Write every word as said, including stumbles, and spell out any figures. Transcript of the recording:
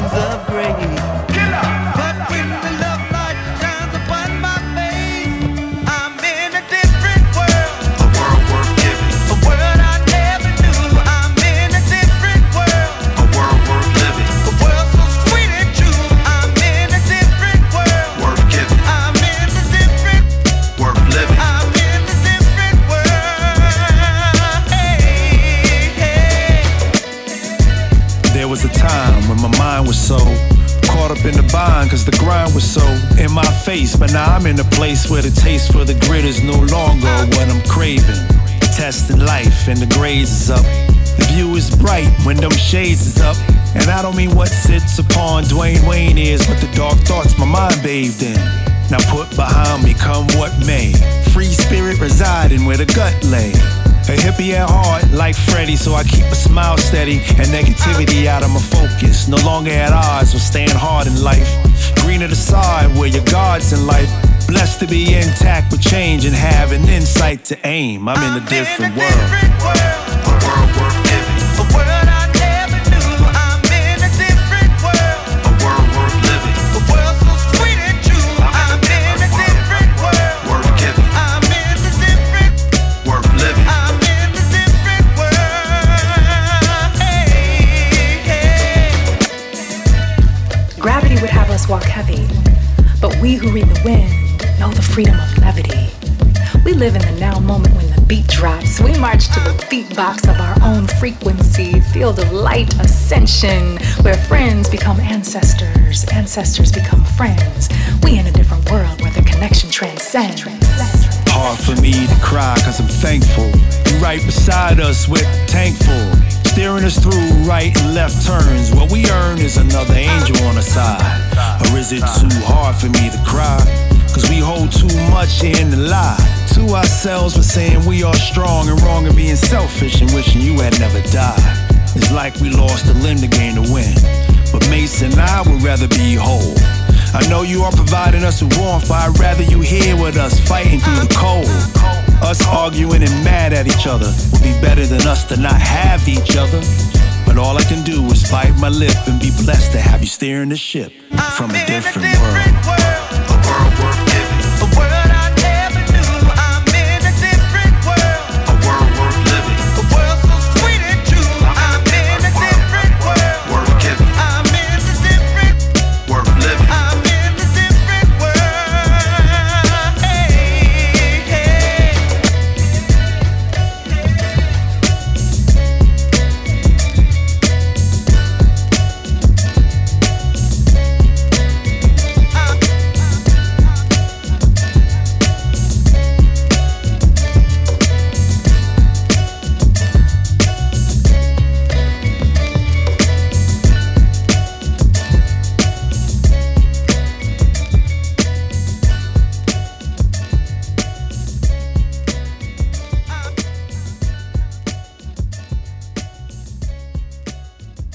shades of gray. But when the love light shines upon my face, I'm in a different world. A world worth giving. A world I never knew. I'm in a different world. A world worth living. A world so sweet and true. I'm in a different world. Worth giving. I'm in a different, Worth living. I'm in a different world. Hey, hey. There was a time when my mind was so caught up in the bind, cause the grind was so in my face. But now I'm in a place where the taste for the grit is no longer what I'm craving. Testing life and the grades is up. The view is bright when them shades is up. And I don't mean what sits upon Dwayne Wayne is, but the dark thoughts my mind bathed in. Now put behind me, come what may. Free spirit residing where the gut lay. A hippie at heart like Freddie, so I keep a smile steady and negativity out of my focus. No longer at odds with staying hard in life. Green to the side where your God's in life. Blessed to be intact with change and have an insight to aim. I'm in a different world. A world worth giving. A world I never knew. I'm in a different world. A world worth living. A world so sweet and true. I'm in a different world. Worth giving. I'm in a different, Worth living. I'm in a different world. Hey, hey. Gravity would have us walk heavy, but we who read the wind know the freedom of levity. We live in the now moment when the beat drops. We march to the beatbox of our own frequency, field of light ascension, where friends become ancestors, ancestors become friends. We in a different world where the connection transcends. Hard for me to cry cause I'm thankful. You right beside us with tank full. Steering us through right and left turns. What we earn is another angel on the side. Or is it too hard for me to cry? Cause we hold too much in the lie. To ourselves we're saying we are strong and wrong and being selfish and wishing you had never died. It's like we lost a limb to gain a win. But Mace and I would rather be whole. I know you are providing us with warmth, but I'd rather you here with us fighting through the cold. Us arguing and mad at each other would be better than us to not have each other. But all I can do is bite my lip and be blessed to have you steering the ship from a different world.